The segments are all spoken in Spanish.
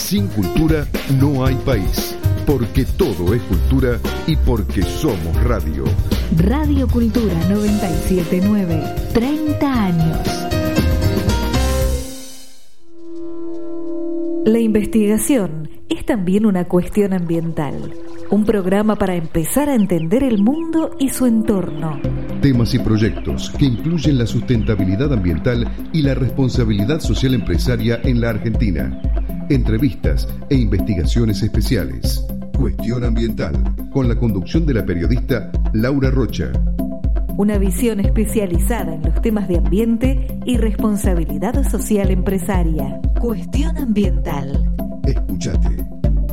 Sin cultura no hay país, porque todo es cultura y porque somos radio. Radio Cultura 979, 30 años. La investigación es también una cuestión ambiental. Un programa para empezar a entender el mundo y su entorno. Temas y proyectos que incluyen la sustentabilidad ambiental y la responsabilidad social empresaria en la Argentina. Entrevistas e investigaciones especiales. Cuestión Ambiental, con la conducción de la periodista Laura Rocha. Una visión especializada en los temas de ambiente y responsabilidad social empresaria. Cuestión Ambiental. Escuchate.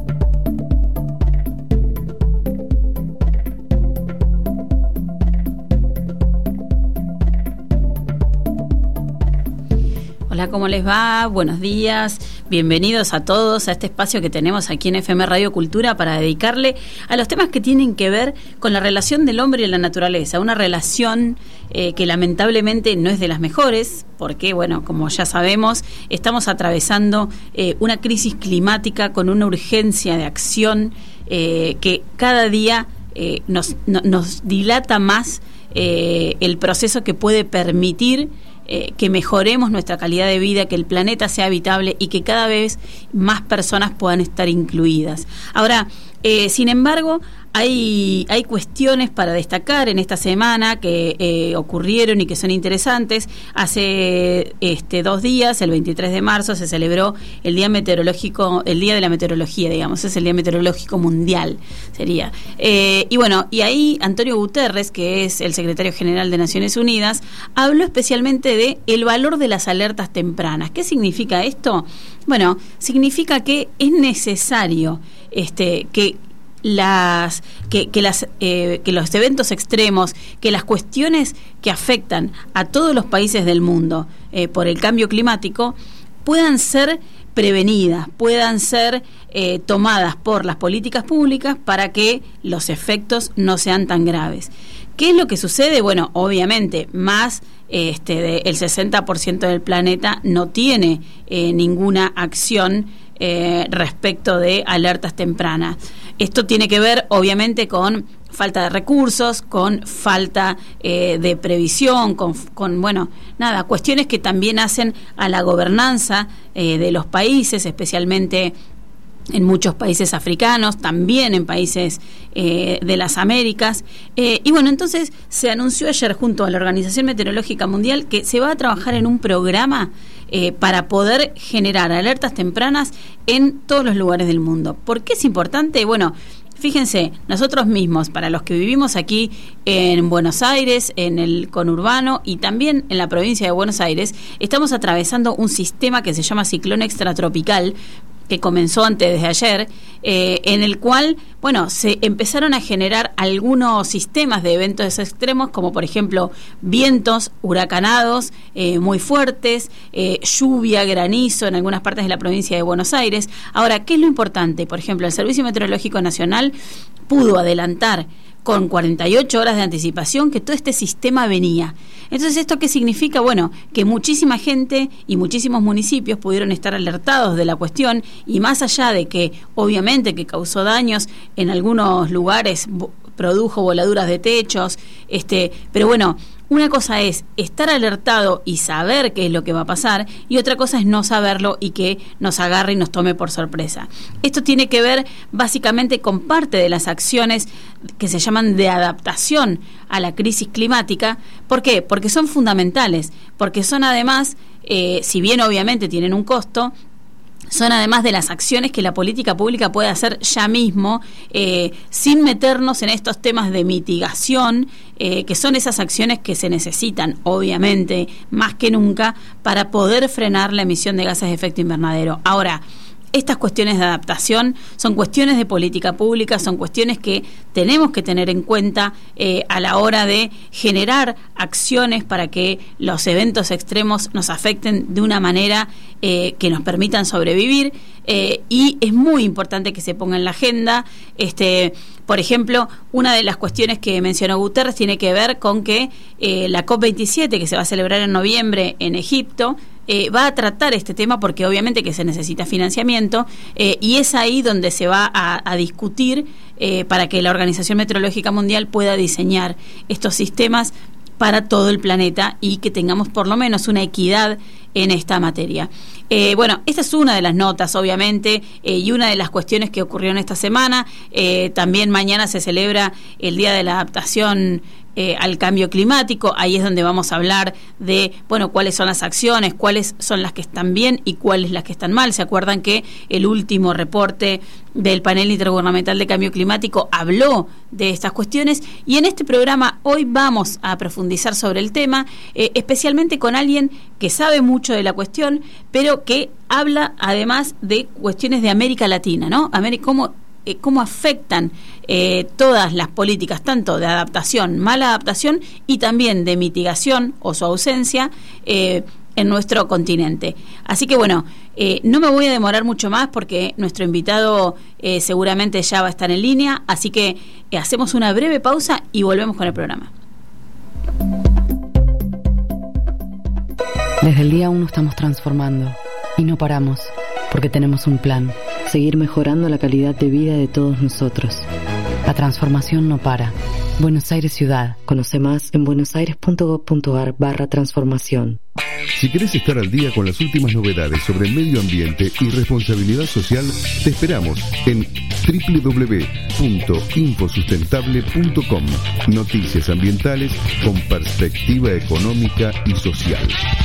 Hola, ¿cómo les va? Buenos días. Bienvenidos a todos a este espacio que tenemos aquí en FM Radio Cultura para dedicarle a los temas que tienen que ver con la relación del hombre y la naturaleza. Una relación que lamentablemente no es de las mejores, porque, bueno, como ya sabemos, estamos atravesando una crisis climática con una urgencia de acción que cada día nos dilata más el proceso que puede permitir que mejoremos nuestra calidad de vida, que el planeta sea habitable y que cada vez más personas puedan estar incluidas. Ahora, sin embargo, hay cuestiones para destacar en esta semana que ocurrieron y que son interesantes. Hace 2 días, el 23 de marzo, se celebró el Día Meteorológico, el Día de la Meteorología, digamos, es el Día Meteorológico Mundial, sería. Y bueno, y ahí Antonio Guterres, que es el secretario general de Naciones Unidas, habló especialmente de el valor de las alertas tempranas. ¿Qué significa esto? Bueno, significa que es necesario que los eventos extremos, que las cuestiones que afectan a todos los países del mundo por el cambio climático puedan ser prevenidas, puedan ser tomadas por las políticas públicas para que los efectos no sean tan graves. ¿Qué es lo que sucede? Bueno, obviamente, más el 60% del planeta no tiene ninguna acción respecto de alertas tempranas. Esto tiene que ver, obviamente, con falta de recursos, con falta de previsión, con cuestiones que también hacen a la gobernanza de los países, especialmente en muchos países africanos, también en países de las Américas. Y bueno, entonces se anunció ayer junto a la Organización Meteorológica Mundial que se va a trabajar en un programa para poder generar alertas tempranas en todos los lugares del mundo. ¿Por qué es importante? Bueno, fíjense, nosotros mismos, para los que vivimos aquí en Buenos Aires, en el conurbano y también en la provincia de Buenos Aires, estamos atravesando un sistema que se llama ciclón extratropical, que comenzó antes de ayer, en el cual, se empezaron a generar algunos sistemas de eventos extremos, como por ejemplo vientos huracanados muy fuertes, lluvia, granizo en algunas partes de la provincia de Buenos Aires. Ahora, ¿qué es lo importante? Por ejemplo, el Servicio Meteorológico Nacional pudo adelantar con 48 horas de anticipación que todo este sistema venía. Entonces, ¿esto qué significa? Bueno, que muchísima gente y muchísimos municipios pudieron estar alertados de la cuestión, y más allá de que, obviamente, que causó daños, en algunos lugares produjo voladuras de techos, pero bueno, una cosa es estar alertado y saber qué es lo que va a pasar, y otra cosa es no saberlo y que nos agarre y nos tome por sorpresa. Esto tiene que ver básicamente con parte de las acciones que se llaman de adaptación a la crisis climática. ¿Por qué? Porque son fundamentales, porque son además, si bien obviamente tienen un costo, son además de las acciones que la política pública puede hacer ya mismo, sin meternos en estos temas de mitigación, que son esas acciones que se necesitan, obviamente, más que nunca, para poder frenar la emisión de gases de efecto invernadero. Ahora, estas cuestiones de adaptación son cuestiones de política pública, son cuestiones que tenemos que tener en cuenta a la hora de generar acciones para que los eventos extremos nos afecten de una manera que nos permitan sobrevivir, y es muy importante que se ponga en la agenda. Por ejemplo, una de las cuestiones que mencionó Guterres tiene que ver con que la COP27, que se va a celebrar en noviembre en Egipto, va a tratar este tema porque obviamente que se necesita financiamiento y es ahí donde se va a discutir para que la Organización Meteorológica Mundial pueda diseñar estos sistemas para todo el planeta y que tengamos por lo menos una equidad en esta materia. Bueno, esta es una de las notas, obviamente, y una de las cuestiones que ocurrió en esta semana. También mañana se celebra el Día de la Adaptación al Cambio Climático. Ahí es donde vamos a hablar de, bueno, cuáles son las acciones, cuáles son las que están bien y cuáles las que están mal. ¿Se acuerdan que el último reporte del Panel Intergubernamental de Cambio Climático habló de estas cuestiones? Y en este programa hoy vamos a profundizar sobre el tema, especialmente con alguien que sabe mucho de la cuestión, pero que habla además de cuestiones de América Latina, ¿no? Cómo afectan todas las políticas, tanto de adaptación, mala adaptación, y también de mitigación o su ausencia en nuestro continente. Así que bueno, no me voy a demorar mucho más porque nuestro invitado seguramente ya va a estar en línea, así que hacemos una breve pausa y volvemos con el programa. Desde el día 1 estamos transformando y no paramos porque tenemos un plan: seguir mejorando la calidad de vida de todos nosotros. La transformación no para. Buenos Aires Ciudad. Conoce más en buenosaires.gov.ar/transformación. Si querés estar al día con las últimas novedades sobre medio ambiente y responsabilidad social, te esperamos en www.infosustentable.com. Noticias ambientales con perspectiva económica y social.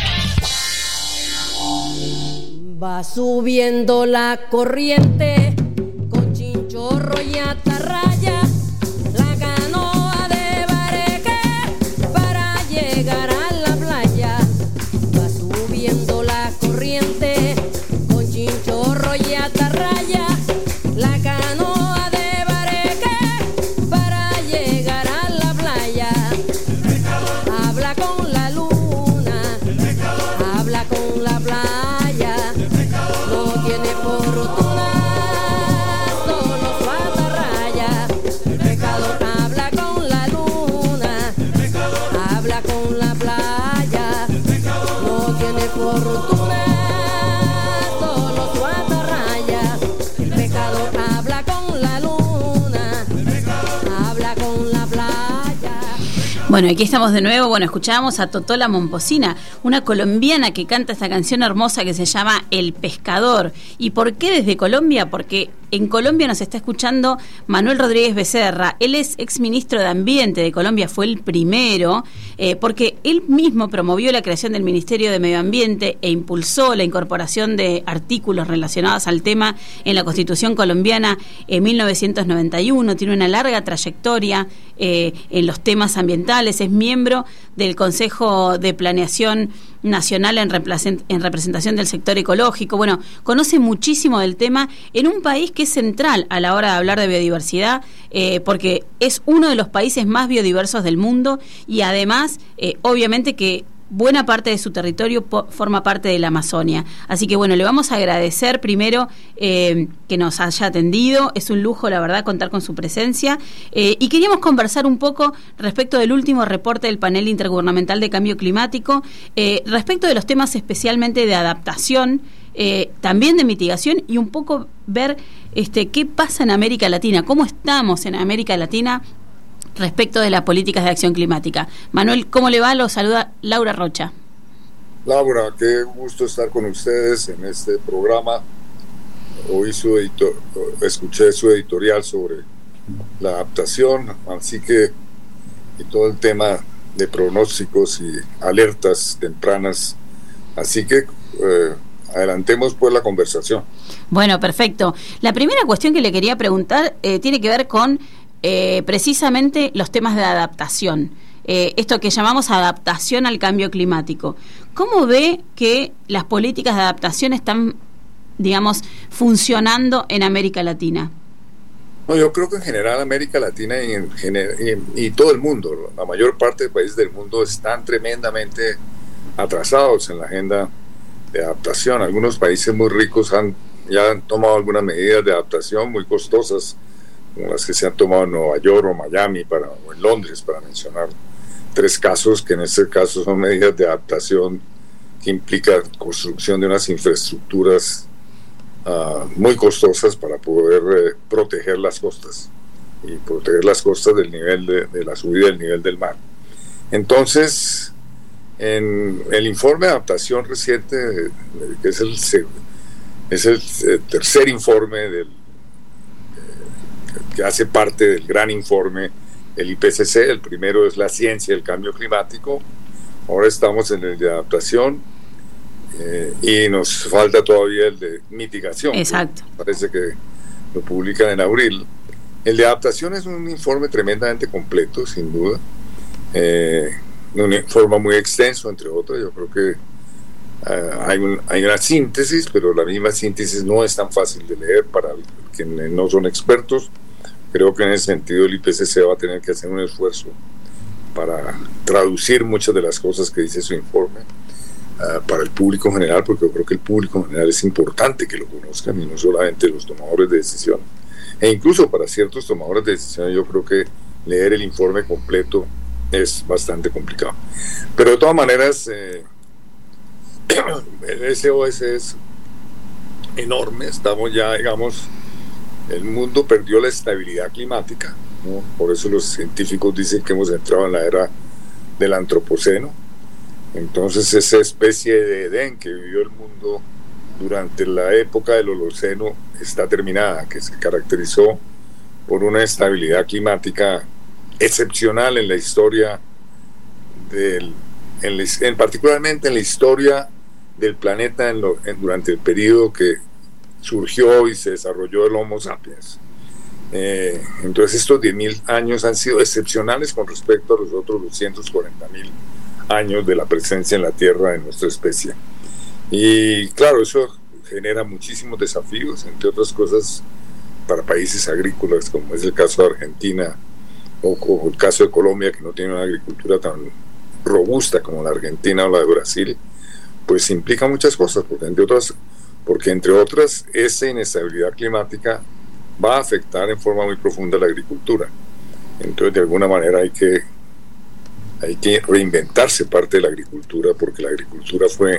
Va subiendo la corriente con chinchorro y atarraya, la canoa de bareque para llegar a la playa. Va subiendo la corriente con chinchorro y atarraya, la canoa de bareque para llegar a la playa. Habla con la luna, habla con la playa. Tiene fortuna, solo su atarraya. El pescador habla con la luna, habla con la playa. No tiene fortuna, solo su atarraya. El pescador habla con la luna, habla con la playa. Bueno, aquí estamos de nuevo. Bueno, escuchábamos a Totola Momposina, una colombiana que canta esta canción hermosa que se llama El Pescador. ¿Y por qué desde Colombia? Porque en Colombia nos está escuchando Manuel Rodríguez Becerra. Él es exministro de Ambiente de Colombia, fue el primero, porque él mismo promovió la creación del Ministerio de Medio Ambiente e impulsó la incorporación de artículos relacionados al tema en la Constitución colombiana en 1991. Tiene una larga trayectoria en los temas ambientales, es miembro del Consejo de Planeación Nacional en representación del sector ecológico. Bueno, conoce muchísimo del tema en un país que es central a la hora de hablar de biodiversidad, porque es uno de los países más biodiversos del mundo y además, obviamente que buena parte de su territorio forma parte de la Amazonia. Así que bueno, le vamos a agradecer primero que nos haya atendido. Es un lujo, la verdad, contar con su presencia. Y queríamos conversar un poco respecto del último reporte del Panel Intergubernamental de Cambio Climático, respecto de los temas especialmente de adaptación, también de mitigación, y un poco ver qué pasa en América Latina, cómo estamos en América Latina respecto de las políticas de acción climática. Manuel, ¿cómo le va? Lo saluda Laura Rocha. Laura, qué gusto estar con ustedes en este programa. Hoy escuché su editorial sobre la adaptación, así que y todo el tema de pronósticos y alertas tempranas. Así que adelantemos pues la conversación. Bueno, perfecto. La primera cuestión que le quería preguntar tiene que ver con precisamente los temas de adaptación, esto que llamamos adaptación al cambio climático. ¿Cómo ve que las políticas de adaptación están, digamos, funcionando en América Latina? No, yo creo que en general América Latina y todo el mundo, la mayor parte de países del mundo están tremendamente atrasados en la agenda de adaptación. Algunos países muy ricos ya han tomado algunas medidas de adaptación muy costosas, como las que se han tomado en Nueva York o Miami o en Londres, para mencionar tres casos que en este caso son medidas de adaptación que implica construcción de unas infraestructuras muy costosas para poder proteger las costas y proteger las costas del nivel de la subida del nivel del mar. Entonces, en el informe de adaptación reciente, que es el tercer informe que hace parte del gran informe del IPCC, el primero es la ciencia del cambio climático, ahora estamos en el de adaptación, y nos falta todavía el de mitigación. Exacto. Parece que lo publican en abril. El de adaptación es un informe tremendamente completo, sin duda, un informe muy extenso, entre otros. Yo creo que hay una síntesis, pero la misma síntesis no es tan fácil de leer para quienes no son expertos. Creo que en ese sentido el IPCC va a tener que hacer un esfuerzo para traducir muchas de las cosas que dice su informe para el público general, porque yo creo que el público general es importante que lo conozcan y no solamente los tomadores de decisión. E incluso para ciertos tomadores de decisión yo creo que leer el informe completo es bastante complicado. Pero de todas maneras, el SOS es enorme. Estamos ya, digamos, el mundo perdió la estabilidad climática, ¿no? Por eso los científicos dicen que hemos entrado en la era del antropoceno. Entonces esa especie de Edén que vivió el mundo durante la época del Holoceno está terminada, que se caracterizó por una estabilidad climática excepcional en la historia particularmente en la historia del planeta durante el periodo que surgió y se desarrolló el Homo sapiens. Entonces estos 10.000 años han sido excepcionales con respecto a los otros 240.000 años de la presencia en la Tierra de nuestra especie. Y claro, eso genera muchísimos desafíos, entre otras cosas para países agrícolas, como es el caso de Argentina o el caso de Colombia, que no tiene una agricultura tan robusta como la Argentina o la de Brasil. Pues implica muchas cosas, porque entre otras esa inestabilidad climática va a afectar en forma muy profunda la agricultura. Entonces de alguna manera hay que reinventarse parte de la agricultura, porque la agricultura fue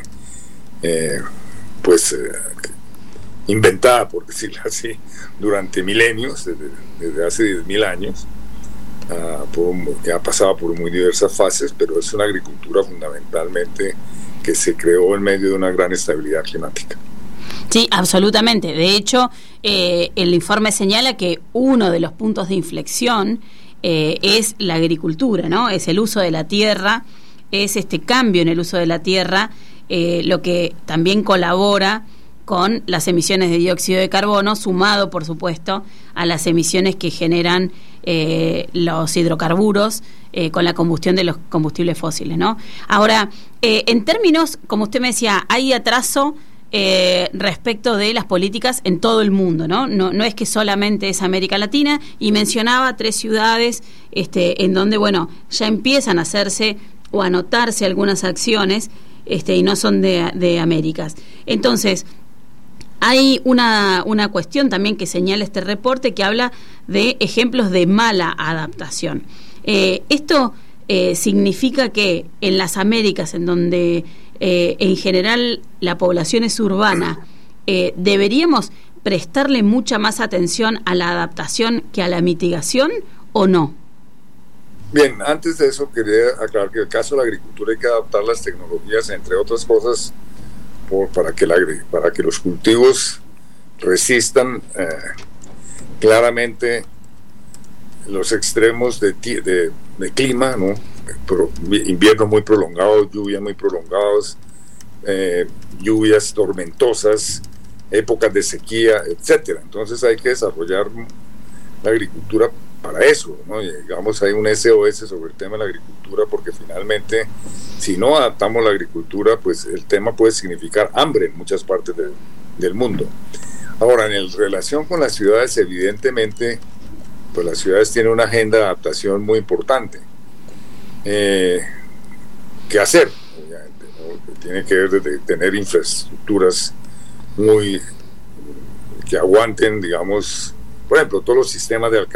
inventada, por decirlo así, durante milenios, desde hace 10.000 años, que ha pasado por muy diversas fases, pero es una agricultura fundamentalmente que se creó en medio de una gran estabilidad climática. Sí, absolutamente. De hecho, el informe señala que uno de los puntos de inflexión es la agricultura, ¿no? Es el uso de la tierra, es este cambio en el uso de la tierra, lo que también colabora con las emisiones de dióxido de carbono, sumado, por supuesto, a las emisiones que generan los hidrocarburos con la combustión de los combustibles fósiles, ¿no? Ahora, en términos, como usted me decía, hay atraso respecto de las políticas en todo el mundo, ¿no? No es que solamente es América Latina, y mencionaba 3 ciudades en donde, bueno, ya empiezan a hacerse o a notarse algunas acciones y no son de Américas. Entonces, hay una cuestión también que señala este reporte que habla de ejemplos de mala adaptación. Esto significa que en las Américas, en donde en general la población es urbana, ¿deberíamos prestarle mucha más atención a la adaptación que a la mitigación o no? Bien, antes de eso quería aclarar que en el caso de la agricultura hay que adaptar las tecnologías, entre otras cosas, para que los cultivos resistan claramente los extremos de clima, ¿no? Inviernos muy prolongados, lluvias muy prolongados, lluvias tormentosas, épocas de sequía, etcétera. Entonces hay que desarrollar la agricultura para eso, ¿no? Y digamos, hay un SOS sobre el tema de la agricultura, porque finalmente, si no adaptamos la agricultura, pues el tema puede significar hambre en muchas partes del mundo. Ahora, en relación con las ciudades, evidentemente, pues las ciudades tienen una agenda de adaptación muy importante que hacer, obviamente, ¿no? Que tiene que ver de tener infraestructuras que aguanten, digamos, por ejemplo, todos los sistemas de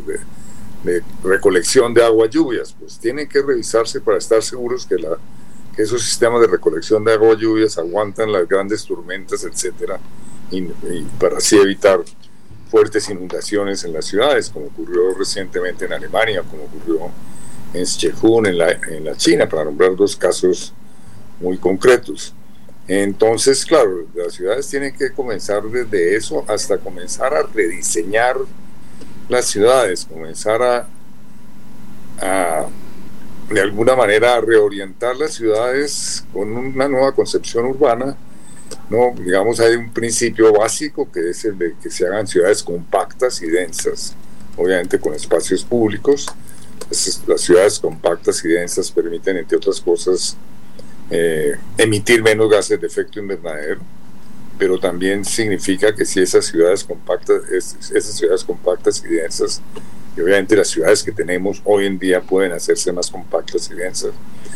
recolección de agua lluvias, pues tienen que revisarse para estar seguros que que esos sistemas de recolección de agua lluvias aguantan las grandes tormentas, etcétera, y para así evitar fuertes inundaciones en las ciudades, como ocurrió recientemente en Alemania, como ocurrió en Zhejiang, en la China, para nombrar dos casos muy concretos. Entonces, claro, las ciudades tienen que comenzar desde eso hasta comenzar a rediseñar las ciudades, comenzar a de alguna manera a reorientar las ciudades con una nueva concepción urbana, ¿no? Digamos, hay un principio básico que es el de que se hagan ciudades compactas y densas, obviamente con espacios públicos. Las ciudades compactas y densas permiten, entre otras cosas, emitir menos gases de efecto invernadero, pero también significa que si esas ciudades compactas y densas, y obviamente las ciudades que tenemos hoy en día pueden hacerse más compactas y densas,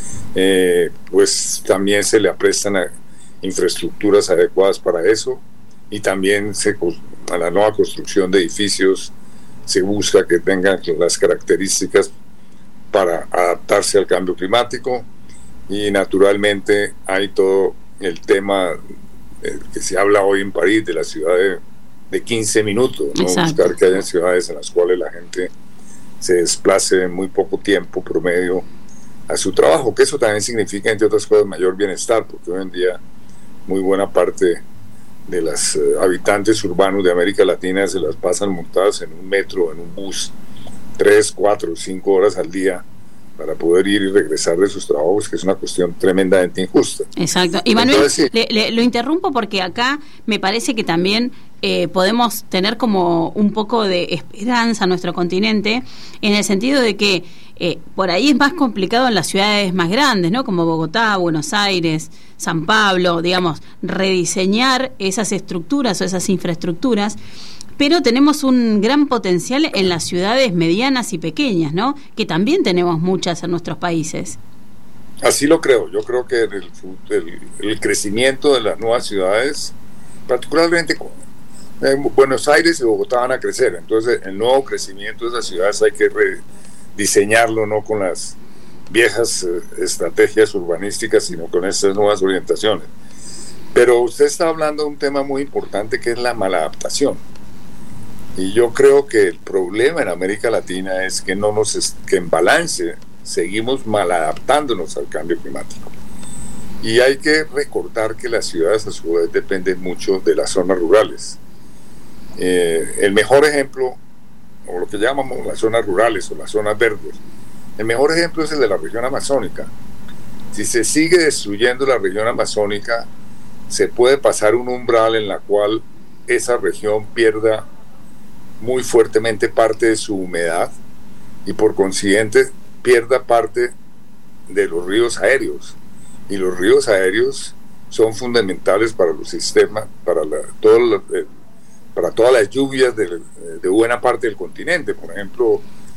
pues también se le aprestan a infraestructuras adecuadas para eso, y también a la nueva construcción de edificios se busca que tengan las características para adaptarse al cambio climático. Y naturalmente hay todo el tema que se habla hoy en París de la ciudad de 15 minutos, ¿no? Buscar que haya ciudades en las cuales la gente se desplace en muy poco tiempo promedio a su trabajo, que eso también significa, entre otras cosas, mayor bienestar, porque hoy en día muy buena parte de los habitantes urbanos de América Latina se las pasan montadas en un metro, en un bus, 3, 4, 5 horas al día para poder ir y regresar de sus trabajos, que es una cuestión tremendamente injusta. Exacto. Y Manuel, entonces, sí, lo interrumpo porque acá me parece que también podemos tener como un poco de esperanza en nuestro continente, en el sentido de que por ahí es más complicado en las ciudades más grandes, ¿no? Como Bogotá, Buenos Aires, San Pablo, digamos, rediseñar esas estructuras o esas infraestructuras, pero tenemos un gran potencial en las ciudades medianas y pequeñas, ¿no? Que también tenemos muchas en nuestros países. Así lo creo. Yo creo que el crecimiento de las nuevas ciudades, particularmente Buenos Aires y Bogotá, van a crecer. Entonces, el nuevo crecimiento de esas ciudades hay que rediseñarlo, no con las viejas estrategias urbanísticas, sino con estas nuevas orientaciones. Pero usted está hablando de un tema muy importante, que es la maladaptación. Y yo creo que el problema en América Latina es que que en balance seguimos maladaptándonos al cambio climático. Y hay que recordar que las ciudades a su vez dependen mucho de las zonas rurales. El mejor ejemplo, o lo que llamamos las zonas rurales o las zonas verdes, el mejor ejemplo es el de la región amazónica. Si se sigue destruyendo la región amazónica, se puede pasar un umbral en la cual esa región pierda muy fuertemente parte de su humedad y por consiguiente pierda parte de los ríos aéreos, y los ríos aéreos son fundamentales para los sistemas, para todas las lluvias de buena parte del continente. Por ejemplo,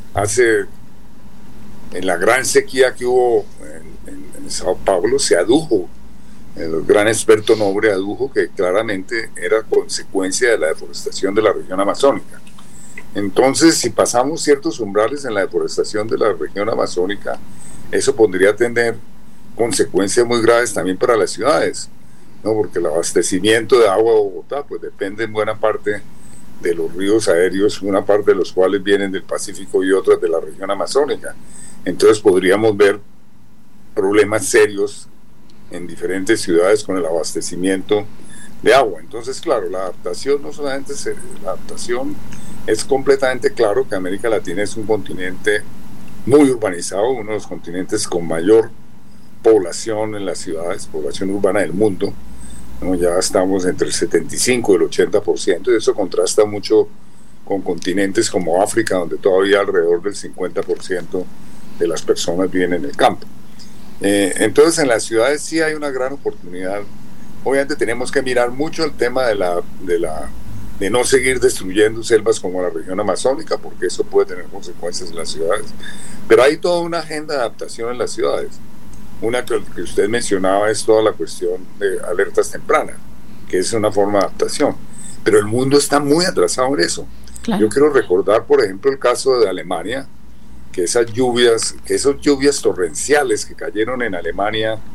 en la gran sequía que hubo en Sao Paulo, se adujo, el gran experto Nobre adujo que claramente era consecuencia de la deforestación de la región amazónica. Entonces, si pasamos ciertos umbrales en la deforestación de la región amazónica, eso podría tener consecuencias muy graves también para las ciudades, ¿no? Porque el abastecimiento de agua de Bogotá pues depende en buena parte de los ríos aéreos, una parte de los cuales vienen del Pacífico y otras de la región amazónica. Entonces podríamos ver problemas serios en diferentes ciudades con el abastecimiento de agua. Entonces, claro, la adaptación no solamente la adaptación, es completamente claro que América Latina es un continente muy urbanizado, uno de los continentes con mayor población en las ciudades, población urbana del mundo, ¿no? Ya estamos entre el 75 y el 80%, y eso contrasta mucho con continentes como África, donde todavía alrededor del 50% de las personas viven en el campo. Entonces, en las ciudades sí hay una gran oportunidad. Obviamente tenemos que mirar mucho el tema de no seguir destruyendo selvas como la región amazónica, porque eso puede tener consecuencias en las ciudades. Pero hay toda una agenda de adaptación en las ciudades. Una que usted mencionaba es toda la cuestión de alertas tempranas, que es una forma de adaptación. Pero el mundo está muy atrasado en eso. Claro. Yo quiero recordar, por ejemplo, el caso de Alemania, que esas lluvias torrenciales que cayeron en Alemania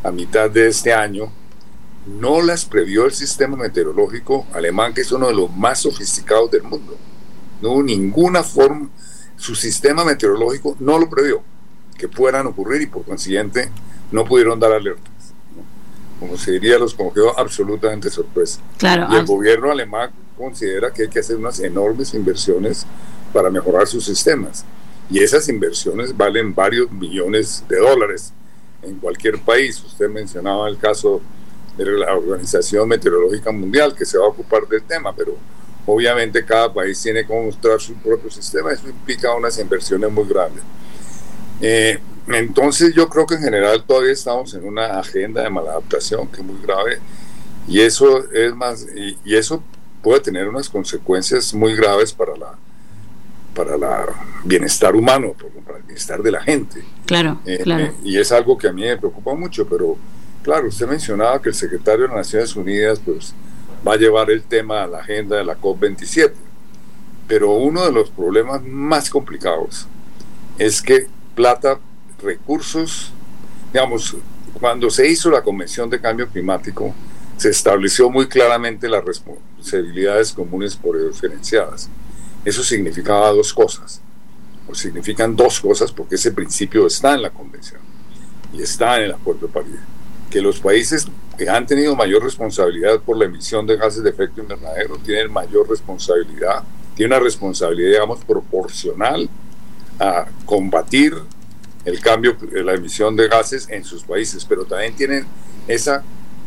a mitad de este año, no las previó el sistema meteorológico alemán, que es uno de los más sofisticados del mundo. No hubo ninguna forma, su sistema meteorológico no lo previó, que puedan ocurrir, y por consiguiente no pudieron dar alertas, ¿no? Como se diría, los cogió absolutamente sorpresa. Claro, y el gobierno alemán considera que hay que hacer unas enormes inversiones para mejorar sus sistemas, y esas inversiones valen varios millones de dólares en cualquier país. Usted mencionaba el caso de la Organización Meteorológica Mundial, que se va a ocupar del tema, pero obviamente cada país tiene que mostrar su propio sistema. Eso implica unas inversiones muy grandes. Entonces yo creo que en general todavía estamos en una agenda de maladaptación que es muy grave, y eso es más, y eso puede tener unas consecuencias muy graves para la bienestar humano, para el bienestar de la gente. Claro, claro. Y es algo que a mí me preocupa mucho, pero claro, usted mencionaba que el secretario de las Naciones Unidas pues va a llevar el tema a la agenda de la COP27, pero uno de los problemas más complicados es que plata, recursos, digamos, cuando se hizo la Convención de Cambio Climático, se estableció muy claramente las responsabilidades comunes por diferenciadas. Eso significaba dos cosas, o significan dos cosas, porque ese principio está en la Convención y está en el Acuerdo de París, que los países que han tenido mayor responsabilidad por la emisión de gases de efecto invernadero tienen mayor responsabilidad, tienen una responsabilidad, digamos, proporcional a combatir el cambio, la emisión de gases en sus países, pero también tienen esa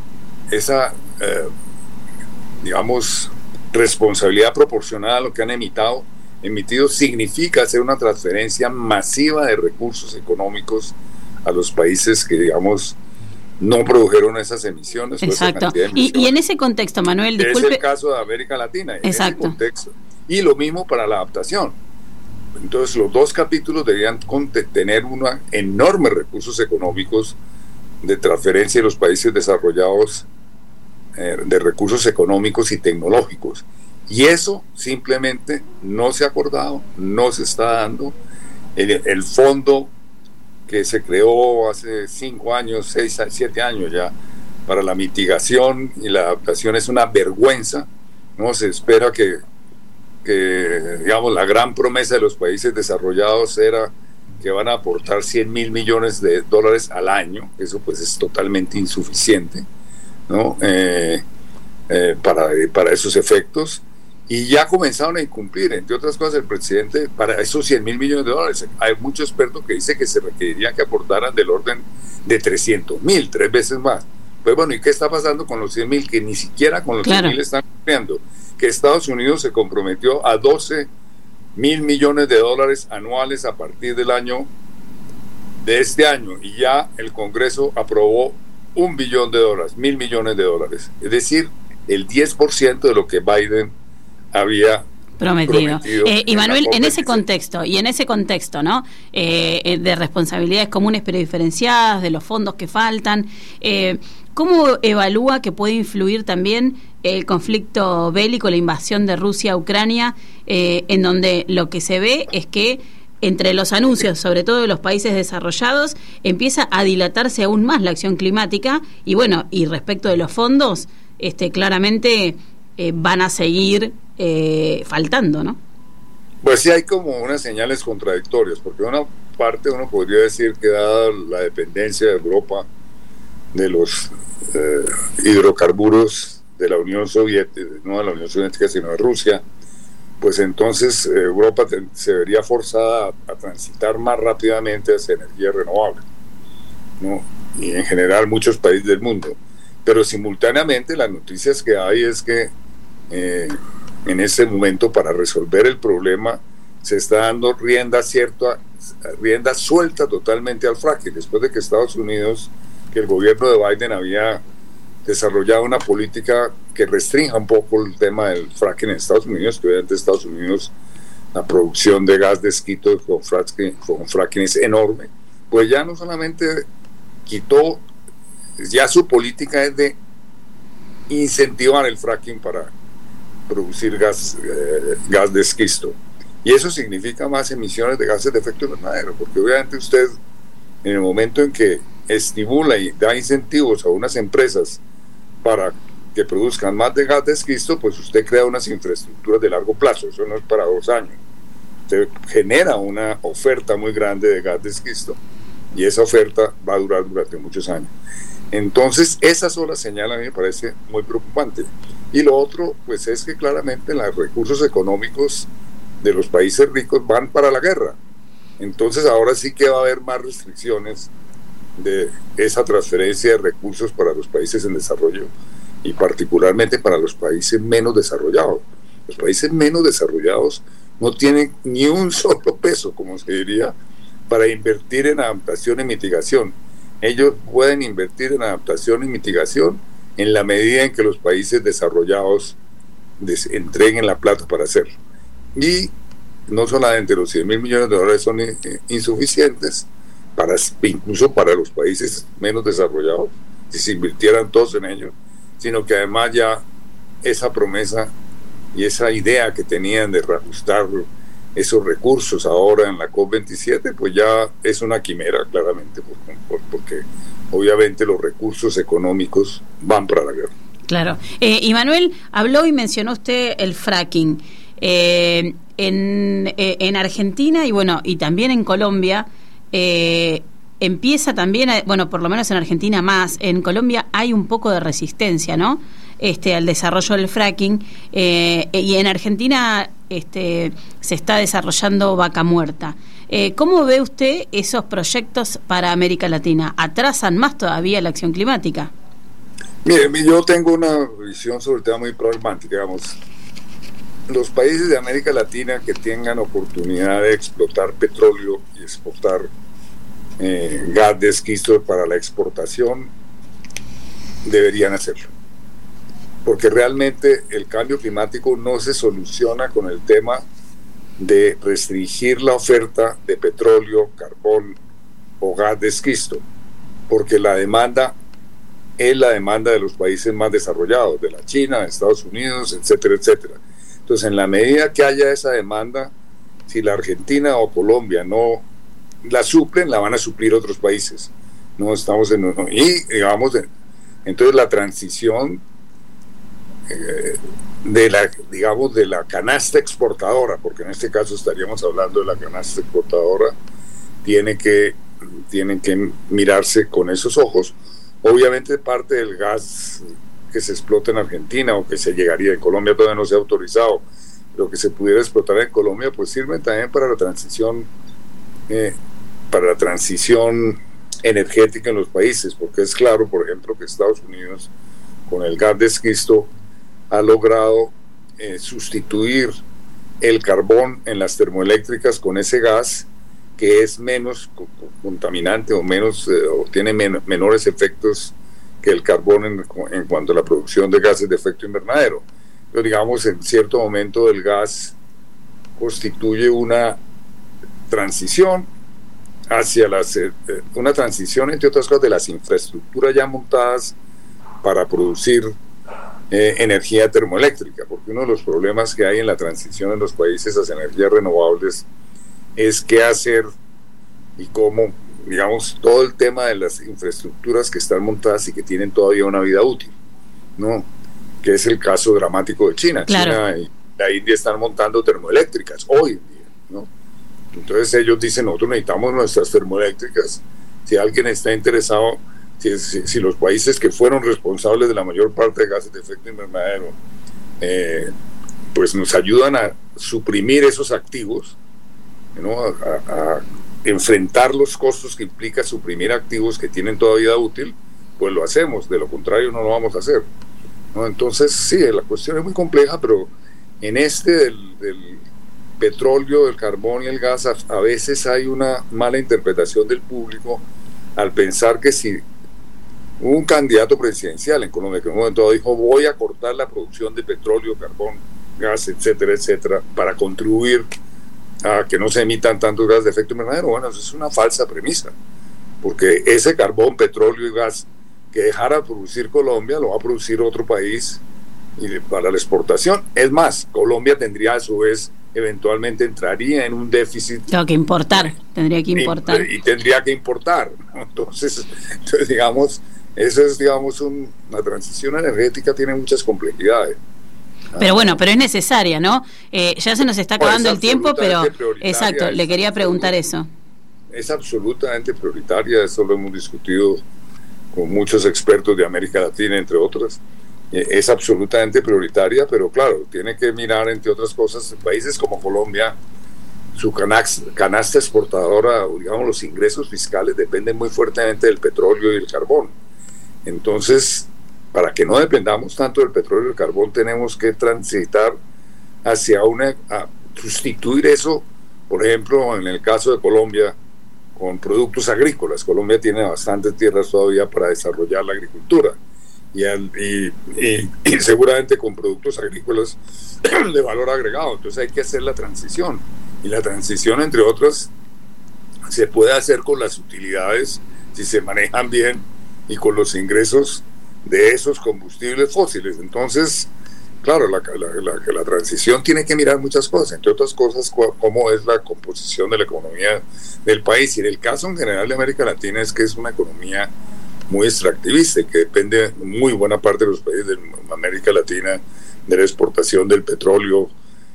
digamos, responsabilidad proporcional a lo que han emitido. Significa hacer una transferencia masiva de recursos económicos a los países que, digamos, no produjeron esas emisiones. Exacto. Y en ese contexto, Manuel, disculpe. Es el caso de América Latina. Exacto. En ese contexto. Y lo mismo para la adaptación. Entonces, los dos capítulos deberían tener unos enormes recursos económicos de transferencia de los países desarrollados, de recursos económicos y tecnológicos. Y eso simplemente no se ha acordado, no se está dando. El fondo que se creó hace 5 años, 6, 7 años ya, para la mitigación y la adaptación es una vergüenza, ¿no? Se espera que digamos, la gran promesa de los países desarrollados era que van a aportar 100.000 millones de dólares al año. Eso pues es totalmente insuficiente, ¿no? Para esos efectos, y ya comenzaron a incumplir, entre otras cosas, el presidente, para esos 100.000 millones de dólares. Hay muchos expertos que dicen que se requeriría que aportaran del orden de 300.000, 3 veces más. Pues bueno, ¿y qué está pasando con los 100.000? Que ni siquiera con los 100.000 están cumpliendo. Que Estados Unidos se comprometió a 12.000 millones de dólares anuales a partir de este año, y ya el Congreso aprobó $1 billón, 1.000 millones de dólares, es decir, el 10% de lo que Biden había prometido. Y Manuel, en ese contexto, ¿no? De responsabilidades comunes pero diferenciadas, de los fondos que faltan, ¿cómo evalúa que puede influir también el conflicto bélico, la invasión de Rusia a Ucrania, en donde lo que se ve es que entre los anuncios, sobre todo de los países desarrollados, empieza a dilatarse aún más la acción climática, y bueno, y respecto de los fondos, claramente van a seguir faltando, ¿no? Pues sí, hay como unas señales contradictorias, porque de una parte uno podría decir que dada la dependencia de Europa de los hidrocarburos de la Unión Soviética, no de la Unión Soviética sino de Rusia, pues entonces Europa se vería forzada a transitar más rápidamente hacia energía renovable, ¿no? Y en general muchos países del mundo. Pero simultáneamente las noticias que hay es que en este momento, para resolver el problema, se está dando rienda suelta totalmente al fracking, después de que Estados Unidos, que el gobierno de Biden había desarrollado una política que restrinja un poco el tema del fracking en Estados Unidos, que obviamente Estados Unidos, la producción de gas de esquisto con fracking es enorme. Pues ya no solamente quitó, ya su política es de incentivar el fracking para producir gas de esquisto, y eso significa más emisiones de gases de efecto invernadero, porque obviamente usted, en el momento en que estimula y da incentivos a unas empresas para que produzcan más de gas de esquisto, pues usted crea unas infraestructuras de largo plazo. Eso no es para 2 años. Usted genera una oferta muy grande de gas de esquisto y esa oferta va a durar durante muchos años. Entonces, esa sola señal a mí me parece muy preocupante. Y lo otro, pues es que claramente los recursos económicos de los países ricos van para la guerra. Entonces, ahora sí que va a haber más restricciones de esa transferencia de recursos para los países en desarrollo y particularmente para los países menos desarrollados. Los países menos desarrollados no tienen ni un solo peso, como se diría, para invertir en adaptación y mitigación. Ellos pueden invertir en adaptación y mitigación en la medida en que los países desarrollados entreguen la plata para hacerlo. Y no solamente los $100.000 millones son insuficientes, incluso para los países menos desarrollados, si se invirtieran todos en ellos, sino que además ya esa promesa y esa idea que tenían de reajustar esos recursos ahora en la COP27, pues ya es una quimera, claramente, porque obviamente los recursos económicos van para la guerra. Claro. Y Manuel, habló y mencionó usted el fracking. En Argentina y también en Colombia, empieza también, por lo menos en Argentina más, en Colombia hay un poco de resistencia, ¿no? Al desarrollo del fracking, y en Argentina se está desarrollando Vaca Muerta. ¿Cómo ve usted esos proyectos para América Latina? ¿Atrasan más todavía la acción climática? Mire, yo tengo una visión sobre el tema muy pragmática, digamos. Los países de América Latina que tengan oportunidad de explotar petróleo y exportar gas de esquisto para la exportación deberían hacerlo, porque realmente el cambio climático no se soluciona con el tema de restringir la oferta de petróleo, carbón o gas de esquisto, porque la demanda es la demanda de los países más desarrollados, de la China, de Estados Unidos, etcétera, etcétera. Entonces, en la medida que haya esa demanda, si la Argentina o Colombia no la suplen, la van a suplir otros países. No estamos en uno. Y digamos, entonces la transición de la canasta exportadora, porque en este caso estaríamos hablando de la canasta exportadora, tienen que mirarse con esos ojos. Obviamente parte del gas que se explota en Argentina o que se llegaría en Colombia todavía no se ha autorizado, lo que se pudiera explotar en Colombia pues sirven también para la transición energética en los países, porque es claro, por ejemplo, que Estados Unidos con el gas de esquisto ha logrado sustituir el carbón en las termoeléctricas con ese gas que es menos contaminante o tiene menores efectos que el carbón en cuanto a la producción de gases de efecto invernadero. Pero digamos, en cierto momento el gas constituye una transición hacia una transición, entre otras cosas, de las infraestructuras ya montadas para producir energía termoeléctrica, porque uno de los problemas que hay en la transición en los países hacia energías renovables es qué hacer y cómo, digamos, todo el tema de las infraestructuras que están montadas y que tienen todavía una vida útil, ¿no? Que es el caso dramático de China. Claro. China y la India están montando termoeléctricas hoy en día, ¿no? Entonces ellos dicen, nosotros necesitamos nuestras termoeléctricas. Si alguien está interesado, si los países que fueron responsables de la mayor parte de gases de efecto invernadero pues nos ayudan a suprimir esos activos, ¿no? A enfrentar los costos que implica suprimir activos que tienen todavía vida útil, pues lo hacemos, de lo contrario no lo vamos a hacer, ¿no? Entonces sí, la cuestión es muy compleja, pero en del petróleo, del carbón y el gas a veces hay una mala interpretación del público al pensar que si un candidato presidencial en Colombia que en un momento dado dijo voy a cortar la producción de petróleo, carbón, gas, etcétera, etcétera, para contribuir a que no se emitan tantos gases de efecto invernadero. Bueno, eso es una falsa premisa, porque ese carbón, petróleo y gas que dejara producir Colombia lo va a producir otro país y para la exportación. Es más, Colombia tendría a su vez eventualmente entraría en un déficit. Tendría que importar. Y tendría que importar, ¿no? Entonces, digamos, eso es, digamos, una transición energética tiene muchas complejidades. Pero bueno, pero es necesaria, ¿no? Ya se nos está acabando el tiempo, pero exacto, le quería preguntar eso. Es absolutamente prioritaria, eso lo hemos discutido con muchos expertos de América Latina, entre otros. Es absolutamente prioritaria, pero claro, tiene que mirar, entre otras cosas, países como Colombia, su canasta exportadora, digamos, los ingresos fiscales dependen muy fuertemente del petróleo y el carbón. Entonces, para que no dependamos tanto del petróleo y el carbón, tenemos que transitar hacia a sustituir eso, por ejemplo, en el caso de Colombia, con productos agrícolas. Colombia tiene bastantes tierras todavía para desarrollar la agricultura y seguramente con productos agrícolas de valor agregado. Entonces hay que hacer la transición, y la transición, entre otras, se puede hacer con las utilidades, si se manejan bien, y con los ingresos de esos combustibles fósiles. Entonces, claro, la transición tiene que mirar muchas cosas, entre otras cosas, cómo es la composición de la economía del país. Y en el caso en general de América Latina es que es una economía muy extractivista, y que depende muy buena parte de los países de América Latina de la exportación del petróleo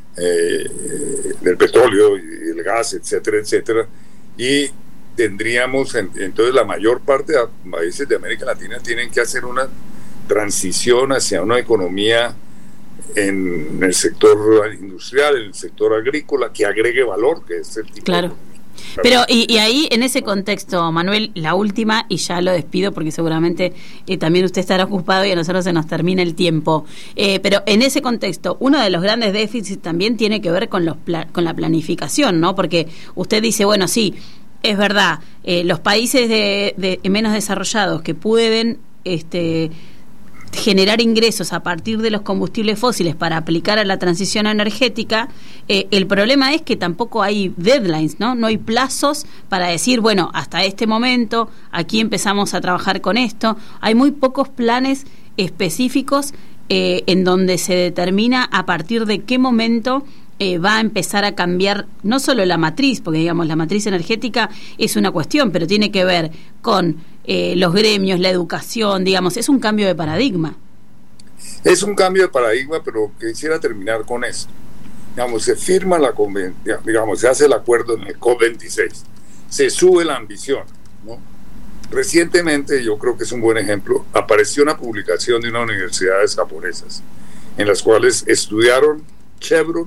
y el gas, etcétera, etcétera. Y tendríamos, entonces la mayor parte de países de América Latina tienen que hacer una transición hacia una economía en el sector industrial, en el sector agrícola, que agregue valor, que es el tipo. Claro. Pero y ahí, en ese contexto, Manuel, la última, y ya lo despido porque seguramente también usted estará ocupado y a nosotros se nos termina el tiempo, pero en ese contexto, uno de los grandes déficits también tiene que ver con con la planificación, ¿no? Porque usted dice, bueno, sí, es verdad, los países de menos desarrollados que pueden generar ingresos a partir de los combustibles fósiles para aplicar a la transición energética, el problema es que tampoco hay deadlines, ¿no? No hay plazos para decir, bueno, hasta este momento, aquí empezamos a trabajar con esto. Hay muy pocos planes específicos en donde se determina a partir de qué momento va a empezar a cambiar no solo la matriz, porque digamos la matriz energética es una cuestión, pero tiene que ver con los gremios, la educación, digamos, es un cambio de paradigma. Es un cambio de paradigma, pero quisiera terminar con esto. Digamos, se firma se hace el acuerdo en el COP26, se sube la ambición, ¿no? Recientemente, yo creo que es un buen ejemplo, apareció una publicación de unas universidades japonesas, en las cuales estudiaron Chevron,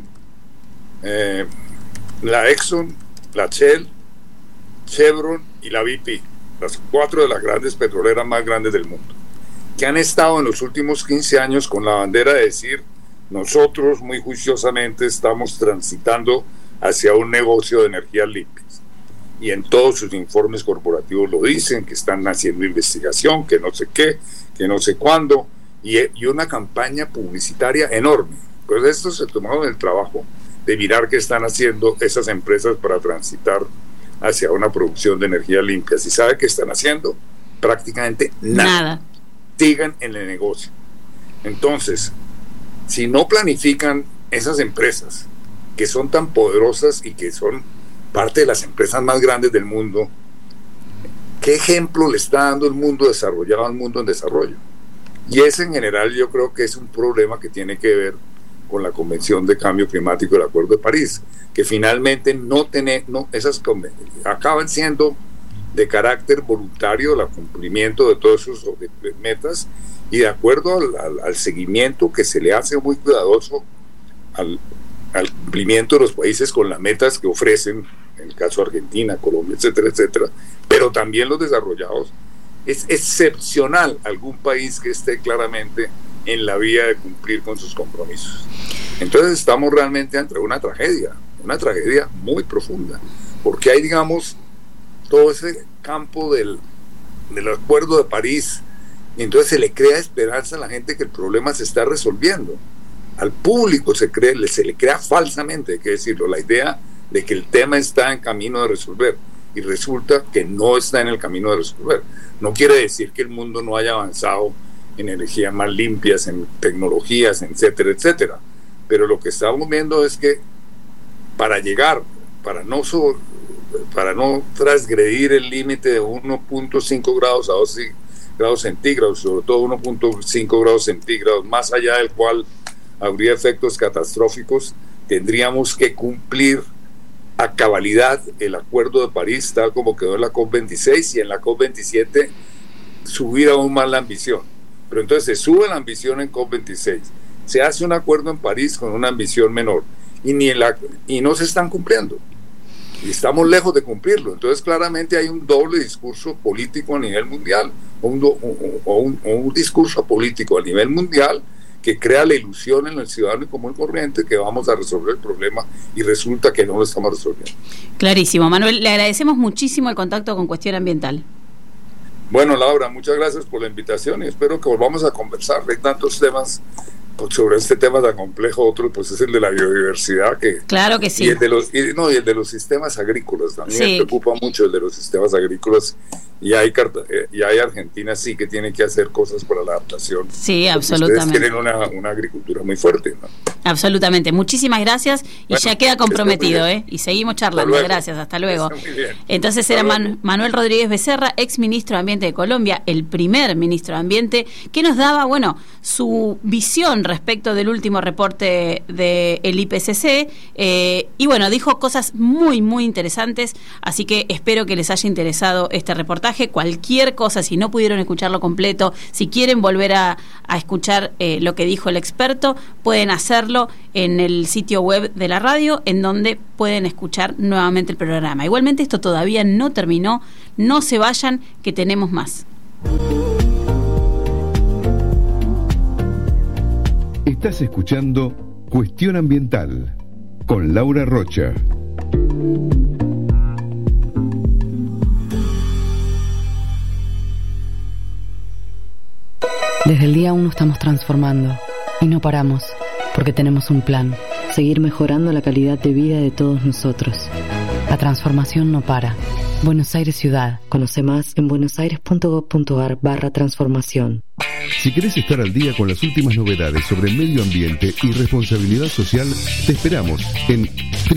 la Exxon, la Shell, Chevron y la BP, las 4 de las grandes petroleras más grandes del mundo, que han estado en los últimos 15 años con la bandera de decir, nosotros muy juiciosamente estamos transitando hacia un negocio de energías limpias, y en todos sus informes corporativos lo dicen, que están haciendo investigación, que no sé qué, que no sé cuándo, y una campaña publicitaria enorme. Pues esto se tomaron el trabajo de mirar qué están haciendo esas empresas para transitar hacia una producción de energía limpia. ¿Y sabe qué están haciendo? Prácticamente nada. Sigan en el negocio. Entonces, si no planifican esas empresas que son tan poderosas y que son parte de las empresas más grandes del mundo, ¿qué ejemplo le está dando el mundo desarrollado al mundo en desarrollo? Y ese en general yo creo que es un problema que tiene que ver con la Convención de Cambio Climático del Acuerdo de París, que finalmente esas acaban siendo de carácter voluntario el cumplimiento de todas sus metas, y de acuerdo al seguimiento que se le hace muy cuidadoso al cumplimiento de los países con las metas que ofrecen, en el caso de Argentina, Colombia, etcétera, etcétera, pero también los desarrollados. Es excepcional algún país que esté claramente en la vía de cumplir con sus compromisos. Entonces estamos realmente ante una tragedia muy profunda, porque hay, digamos, todo ese campo del Acuerdo de París, y entonces se le crea esperanza a la gente que el problema se está resolviendo. Al público se le crea falsamente, hay que decirlo, la idea de que el tema está en camino de resolver, y resulta que no está en el camino de resolver. No quiere decir que el mundo no haya avanzado en energías más limpias, en tecnologías, etcétera, etcétera, pero lo que estamos viendo es que para llegar, para no transgredir el límite de 1.5 grados a 2 grados centígrados, sobre todo 1.5 grados centígrados, más allá del cual habría efectos catastróficos, tendríamos que cumplir a cabalidad el Acuerdo de París, tal como quedó en la COP26, y en la COP27 subir aún más la ambición. Pero entonces se sube la ambición en COP26, se hace un acuerdo en París con una ambición menor, y no se están cumpliendo, y estamos lejos de cumplirlo. Entonces claramente hay un doble discurso político a nivel mundial, o un discurso político a nivel mundial que crea la ilusión en el ciudadano común y corriente que vamos a resolver el problema, y resulta que no lo estamos resolviendo. Clarísimo. Manuel, le agradecemos muchísimo el contacto con Cuestión Ambiental. Bueno, Laura, muchas gracias por la invitación y espero que volvamos a conversar. Hay tantos temas sobre este tema tan complejo. Otro pues es el de la biodiversidad, que claro que sí, y el de los sistemas agrícolas también. Sí. Me preocupa mucho el de los sistemas agrícolas, y hay Argentina sí que tiene que hacer cosas para la adaptación. Sí, absolutamente. Ustedes tienen una agricultura muy fuerte, ¿no? Absolutamente. Muchísimas gracias, y bueno, ya queda comprometido, y seguimos charlando. Gracias, hasta luego. Entonces era Manuel Rodríguez Becerra, ex ministro de Ambiente de Colombia, el primer ministro de Ambiente, que nos daba, bueno, su visión respecto del último reporte del IPCC, y bueno, dijo cosas muy, muy interesantes, así que espero que les haya interesado este reportaje. Cualquier cosa, si no pudieron escucharlo completo, si quieren volver a escuchar lo que dijo el experto, pueden hacerlo en el sitio web de la radio, en donde pueden escuchar nuevamente el programa. Igualmente esto todavía no terminó, no se vayan, que tenemos más. Estás escuchando Cuestión Ambiental con Laura Rocha. Desde el día 1 estamos transformando y no paramos, porque tenemos un plan: seguir mejorando la calidad de vida de todos nosotros. La transformación no para. Buenos Aires Ciudad. Conoce más en buenosaires.gov.ar/transformación. Si querés estar al día con las últimas novedades sobre medio ambiente y responsabilidad social, te esperamos en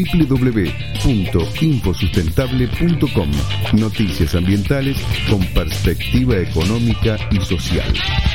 www.infosustentable.com. Noticias ambientales con perspectiva económica y social.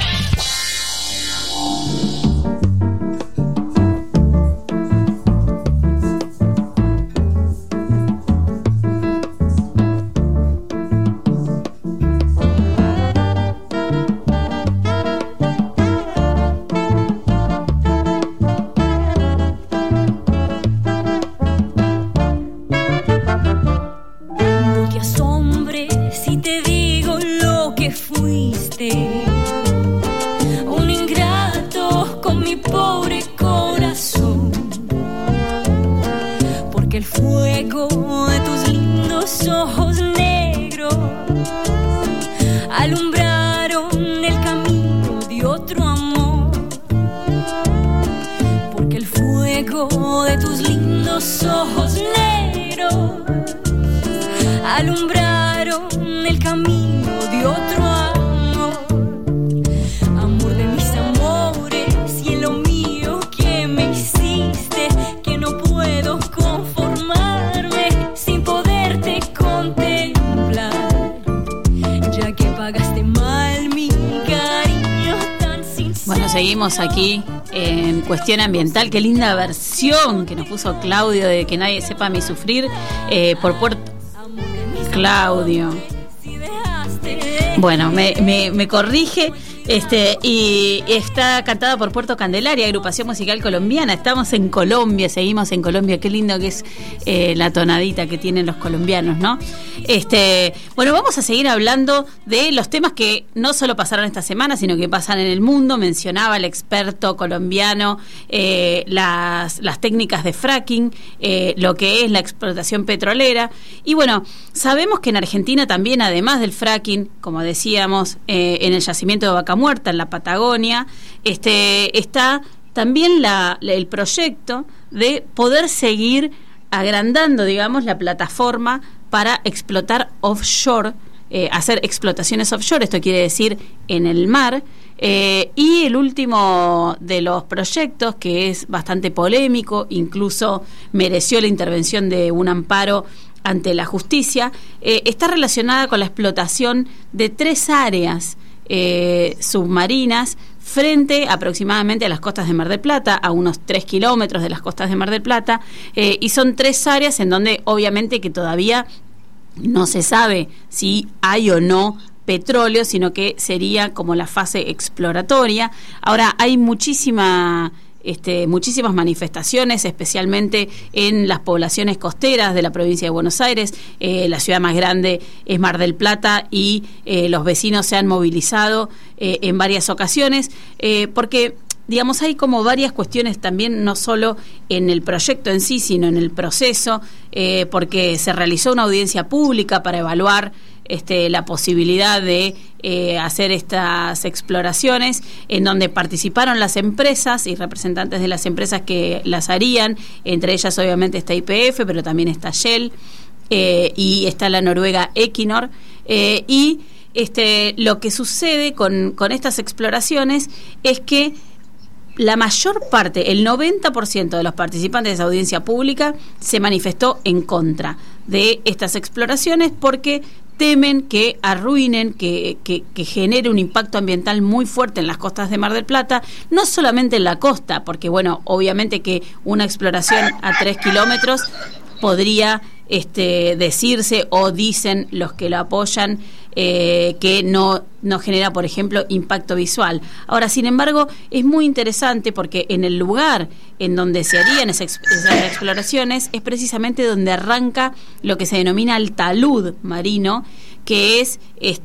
Seguimos aquí en Cuestión Ambiental. Qué linda versión que nos puso Claudio de Que Nadie Sepa Mi Sufrir, por Puerto Claudio. Bueno, me corrige, y está cantada por Puerto Candelaria, agrupación musical colombiana. Estamos en Colombia, seguimos en Colombia. Qué lindo que es la tonadita que tienen los colombianos, ¿no? Bueno, vamos a seguir hablando de los temas que no solo pasaron esta semana, sino que pasan en el mundo. Mencionaba el experto colombiano las técnicas de fracking, lo que es la explotación petrolera. Y bueno, sabemos que en Argentina también, además del fracking, como decíamos, en el yacimiento de Vaca Muerta, en la Patagonia, está también el proyecto de poder seguir agrandando, digamos, la plataforma para explotar offshore, hacer explotaciones offshore. Esto quiere decir en el mar, Y el último de los proyectos, que es bastante polémico, incluso mereció la intervención de un amparo ante la justicia, está relacionada con la explotación de 3 áreas submarinas frente aproximadamente a las costas de Mar del Plata, a unos 3 kilómetros de las costas de Mar del Plata, y son 3 áreas en donde obviamente que todavía no se sabe si hay o no petróleo, sino que sería como la fase exploratoria. Ahora hay muchísimas manifestaciones, especialmente en las poblaciones costeras de la provincia de Buenos Aires. La ciudad más grande es Mar del Plata y los vecinos se han movilizado en varias ocasiones porque, digamos, hay como varias cuestiones también, no solo en el proyecto en sí, sino en el proceso, porque se realizó una audiencia pública para evaluar la posibilidad de hacer estas exploraciones, en donde participaron las empresas y representantes de las empresas que las harían. Entre ellas obviamente está YPF, pero también está Shell y está la noruega Equinor, y lo que sucede con estas exploraciones es que la mayor parte, el 90% de los participantes de esa audiencia pública se manifestó en contra de estas exploraciones porque temen que arruinen, que genere un impacto ambiental muy fuerte en las costas de Mar del Plata, no solamente en la costa, porque bueno, obviamente que una exploración a 3 kilómetros podría decirse, o dicen los que lo apoyan, que no genera, por ejemplo, impacto visual. Ahora, sin embargo, es muy interesante porque en el lugar en donde se harían esas exploraciones es precisamente donde arranca lo que se denomina el talud marino, que es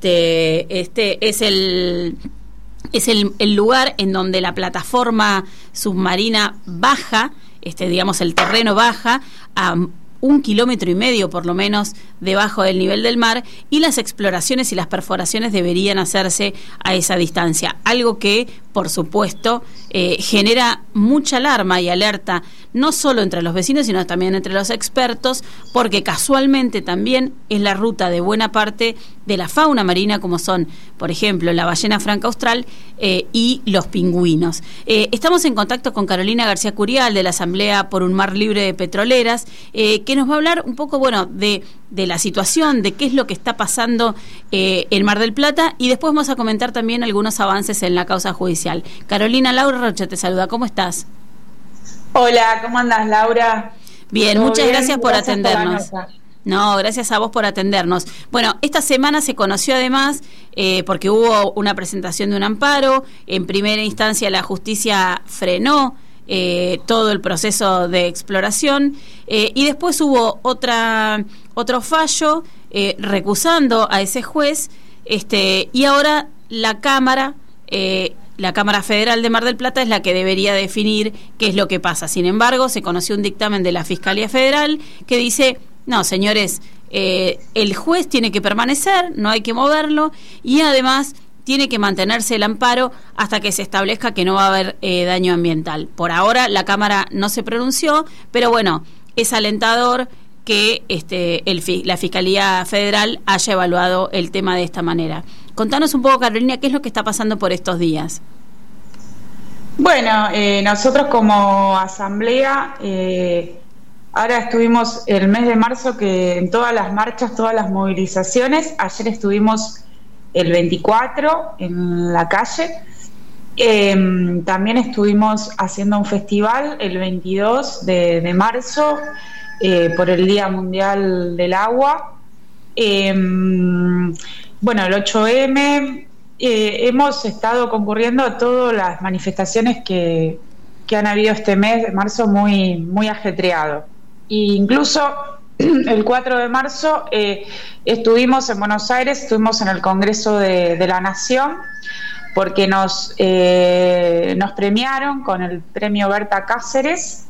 el lugar en donde la plataforma submarina baja, digamos, el terreno baja a 1,5 kilómetros por lo menos debajo del nivel del mar, y las exploraciones y las perforaciones deberían hacerse a esa distancia, algo que por supuesto genera mucha alarma y alerta, no solo entre los vecinos sino también entre los expertos, porque casualmente también es la ruta de buena parte de la fauna marina, como son, por ejemplo, la ballena franca austral y los pingüinos. Estamos en contacto con Carolina García Curial, de la Asamblea por un Mar Libre de Petroleras, que nos va a hablar un poco, bueno, de la situación, de qué es lo que está pasando en Mar del Plata, y después vamos a comentar también algunos avances en la causa judicial. Carolina, Laura Rocha te saluda, ¿cómo estás? Hola, ¿cómo andás, Laura? Bien, muchas gracias por atendernos. No, gracias a vos por atendernos. Bueno, esta semana se conoció además, porque hubo una presentación de un amparo. En primera instancia la justicia frenó todo el proceso de exploración, y después hubo otro fallo recusando a ese juez, y ahora la Cámara Federal de Mar del Plata es la que debería definir qué es lo que pasa. Sin embargo, se conoció un dictamen de la Fiscalía Federal que dice: no, señores, el juez tiene que permanecer, no hay que moverlo, y además tiene que mantenerse el amparo hasta que se establezca que no va a haber daño ambiental. Por ahora la Cámara no se pronunció, pero bueno, es alentador que la Fiscalía Federal haya evaluado el tema de esta manera. Contanos un poco, Carolina, ¿qué es lo que está pasando por estos días? Bueno, nosotros como Asamblea, ahora estuvimos el mes de marzo que en todas las marchas, todas las movilizaciones. Ayer estuvimos el 24 en la calle. También estuvimos haciendo un festival el 22 de marzo por el Día Mundial del Agua. Bueno, el 8M. Hemos estado concurriendo a todas las manifestaciones que han habido este mes de marzo, muy, muy ajetreado. E incluso el 4 de marzo estuvimos en Buenos Aires, estuvimos en el Congreso de la Nación, porque nos premiaron con el premio Berta Cáceres,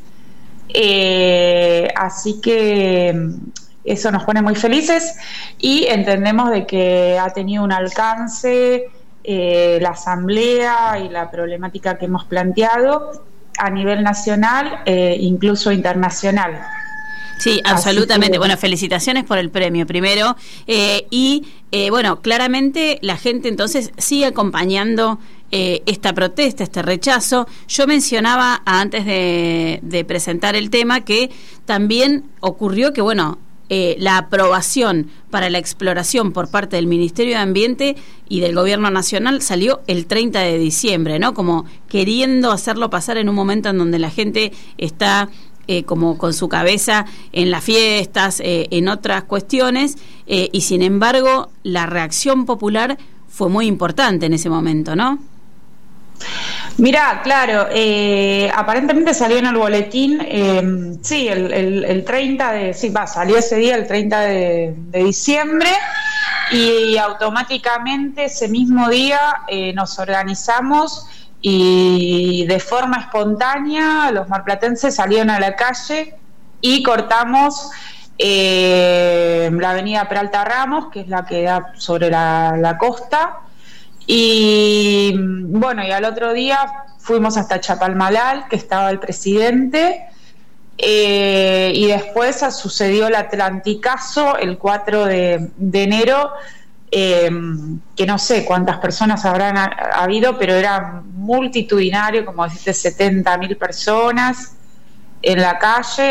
así que eso nos pone muy felices, y entendemos de que ha tenido un alcance la Asamblea y la problemática que hemos planteado a nivel nacional, incluso internacional. Sí, absolutamente. Bueno, felicitaciones por el premio primero. Bueno, claramente la gente entonces sigue acompañando esta protesta, este rechazo. Yo mencionaba antes de presentar el tema que también ocurrió que, bueno, la aprobación para la exploración por parte del Ministerio de Ambiente y del Gobierno Nacional salió el 30 de diciembre, ¿no? Como queriendo hacerlo pasar en un momento en donde la gente está como con su cabeza en las fiestas, en otras cuestiones, y sin embargo la reacción popular fue muy importante en ese momento, ¿no? Mirá, claro, aparentemente salió en el boletín, sí, el 30 de, sí, salió ese día, el 30 de diciembre, y automáticamente ese mismo día nos organizamos y de forma espontánea los marplatenses salieron a la calle y cortamos la avenida Peralta Ramos, que es la que da sobre la costa. Y bueno, y al otro día fuimos hasta Chapalmalal, que estaba el presidente, y después sucedió el Atlanticazo el 4 de enero, que no sé cuántas personas habrán habido, pero era multitudinario, como deciste, 70.000 personas en la calle,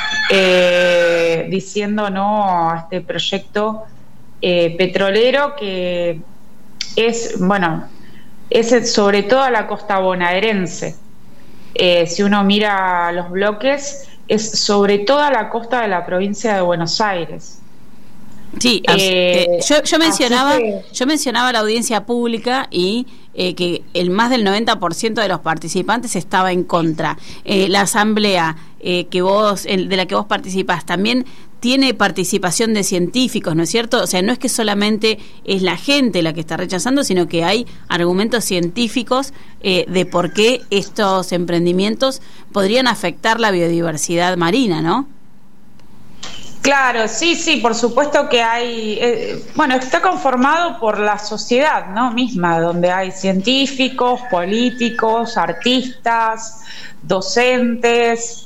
diciendo no a este proyecto petrolero que es, bueno, es sobre todo a la costa bonaerense. Si uno mira los bloques, es sobre toda la costa de la provincia de Buenos Aires. Sí, yo mencionaba la audiencia pública y que el más del 90% de los participantes estaba en contra. La asamblea de la que vos participás también tiene participación de científicos, ¿no es cierto? O sea, no es que solamente es la gente la que está rechazando, sino que hay argumentos científicos de por qué estos emprendimientos podrían afectar la biodiversidad marina, ¿no? Claro, sí, por supuesto que hay, bueno, está conformado por la sociedad, ¿no? Misma, donde hay científicos, políticos, artistas, docentes,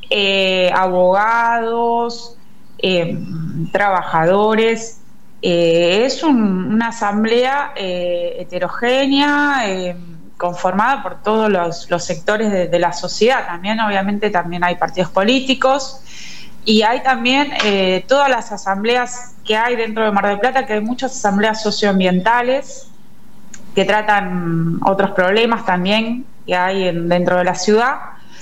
abogados, trabajadores. Es una asamblea heterogénea, conformada por todos los sectores de la sociedad. También, obviamente, también hay partidos políticos. Y hay también todas las asambleas que hay dentro de Mar del Plata, que hay muchas asambleas socioambientales que tratan otros problemas también que hay dentro de la ciudad.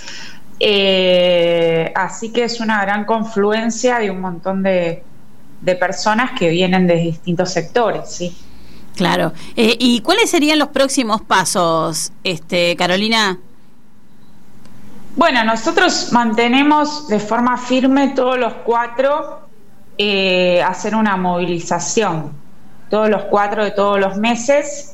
Así que es una gran confluencia de un montón de personas que vienen de distintos sectores, ¿sí? Claro. ¿Y cuáles serían los próximos pasos, Carolina? Bueno, nosotros mantenemos de forma firme todos los 4 hacer una movilización, todos los 4 de todos los meses,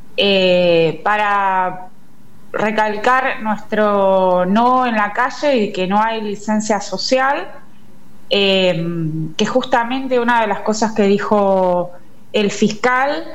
para recalcar nuestro no en la calle y que no hay licencia social, que justamente una de las cosas que dijo el fiscal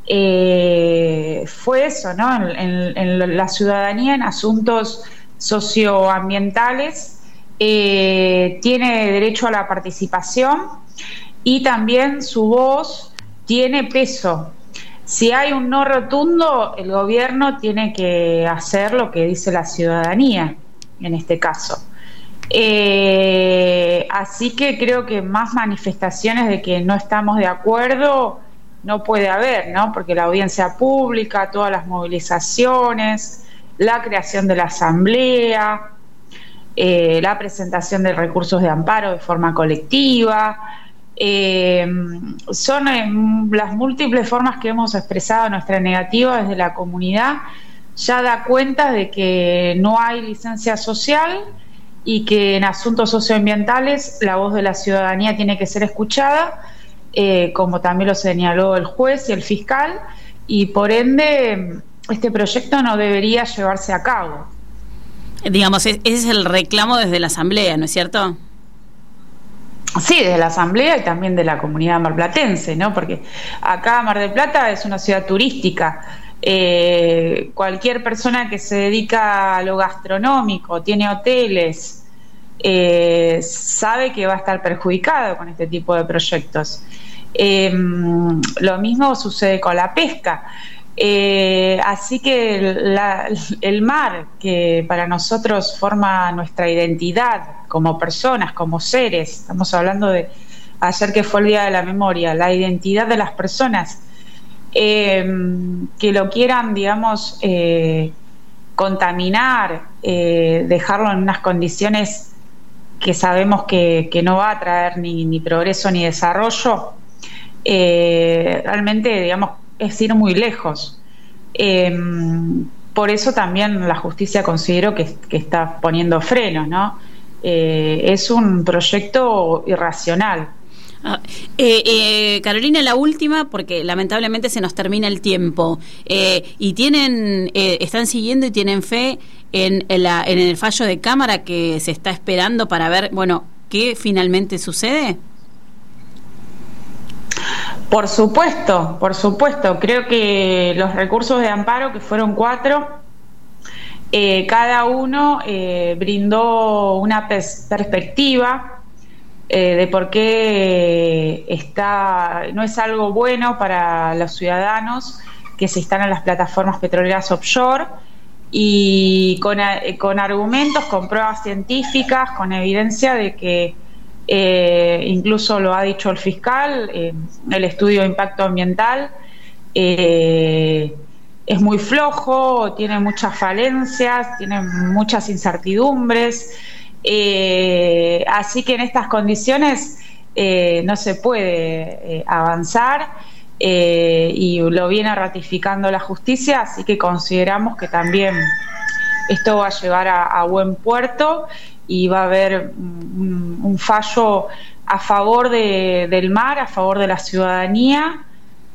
fue eso, ¿no? En la ciudadanía, en asuntos socioambientales, tiene derecho a la participación y también su voz tiene peso. Si hay un no rotundo, el gobierno tiene que hacer lo que dice la ciudadanía, en este caso. Así que creo que más manifestaciones de que no estamos de acuerdo no puede haber, ¿no? Porque la audiencia pública, todas las movilizaciones, la creación de la asamblea, la presentación de recursos de amparo de forma colectiva, son las múltiples formas que hemos expresado nuestra negativa desde la comunidad. Ya da cuenta de que no hay licencia social y que en asuntos socioambientales la voz de la ciudadanía tiene que ser escuchada, como también lo señaló el juez y el fiscal, y por ende este proyecto no debería llevarse a cabo. Digamos, ese es el reclamo desde la asamblea, ¿no es cierto? Sí, desde la asamblea y también de la comunidad marplatense, ¿no? Porque acá Mar del Plata es una ciudad turística. Cualquier persona que se dedica a lo gastronómico, tiene hoteles, sabe que va a estar perjudicado con este tipo de proyectos. Lo mismo sucede con la pesca. Así que el mar, que para nosotros forma nuestra identidad como personas, como seres, estamos hablando de ayer que fue el Día de la Memoria, la identidad de las personas, que lo quieran, digamos, contaminar, dejarlo en unas condiciones que sabemos que no va a traer ni progreso ni desarrollo, realmente, digamos, es ir muy lejos. Por eso también la justicia consideró que está poniendo frenos, ¿no? Es un proyecto irracional. Carolina, la última, porque lamentablemente se nos termina el tiempo, y están siguiendo y tienen fe en el fallo de Cámara que se está esperando para ver, bueno, qué finalmente sucede. Por supuesto. Creo que los recursos de amparo, que fueron 4, cada uno brindó una perspectiva de por qué no es algo bueno para los ciudadanos que se instalan en las plataformas petroleras offshore, y con argumentos, con pruebas científicas, con evidencia de que incluso lo ha dicho el fiscal, el estudio de impacto ambiental es muy flojo, tiene muchas falencias, tiene muchas incertidumbres, así que en estas condiciones no se puede avanzar, y lo viene ratificando la justicia, así que consideramos que también esto va a llevar a buen puerto y va a haber un fallo a favor del mar, a favor de la ciudadanía,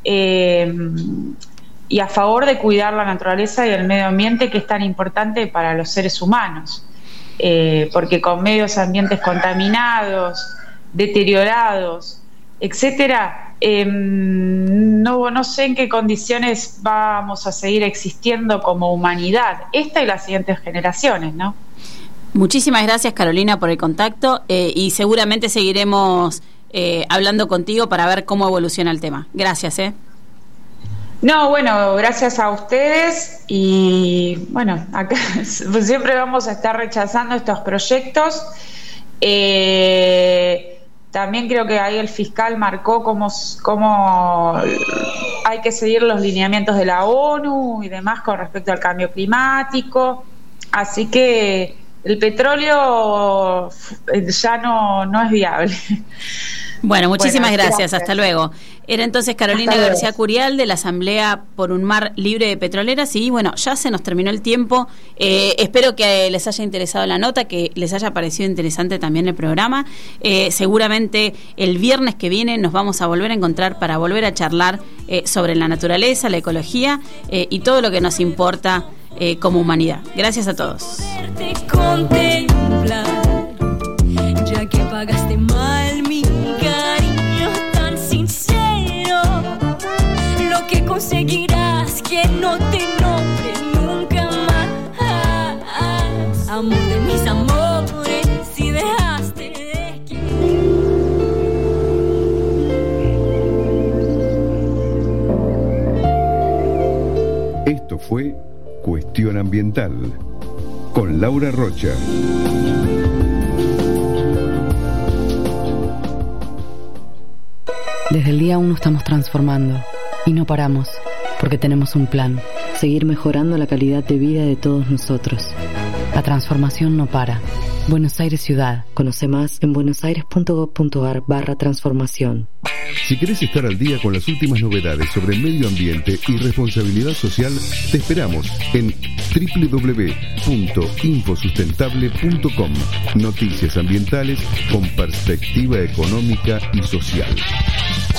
y a favor de cuidar la naturaleza y el medio ambiente, que es tan importante para los seres humanos, porque con medios ambientes contaminados, deteriorados, etcétera, no sé en qué condiciones vamos a seguir existiendo como humanidad, esta y las siguientes generaciones, ¿no? Muchísimas gracias, Carolina, por el contacto, y seguramente seguiremos hablando contigo para ver cómo evoluciona el tema. Gracias. No, bueno, gracias a ustedes, y bueno, acá siempre vamos a estar rechazando estos proyectos. También creo que ahí el fiscal marcó cómo hay que seguir los lineamientos de la ONU y demás con respecto al cambio climático, así que el petróleo ya no es viable. Bueno, muchísimas gracias. Hasta luego. Era entonces Carolina García Curial, de la Asamblea por un Mar Libre de Petroleras. Y bueno, ya se nos terminó el tiempo. Espero que les haya interesado la nota, que les haya parecido interesante también el programa. Seguramente el viernes que viene nos vamos a volver a encontrar para volver a charlar sobre la naturaleza, la ecología y todo lo que nos importa como humanidad. Gracias a todos. Ya que pagaste mal mi cariño tan sincero, lo que conseguirás que no te nombre nunca más. Amor de mis amores, si dejaste de querer. Esto fue Cuestión Ambiental con Laura Rocha. Desde el día 1 estamos transformando y no paramos, porque tenemos un plan: seguir mejorando la calidad de vida de todos nosotros. La transformación no para. Buenos Aires Ciudad. Conoce más en buenosaires.gov.ar/transformación. Si querés estar al día con las últimas novedades sobre medio ambiente y responsabilidad social, te esperamos en www.infosustentable.com. Noticias ambientales con perspectiva económica y social.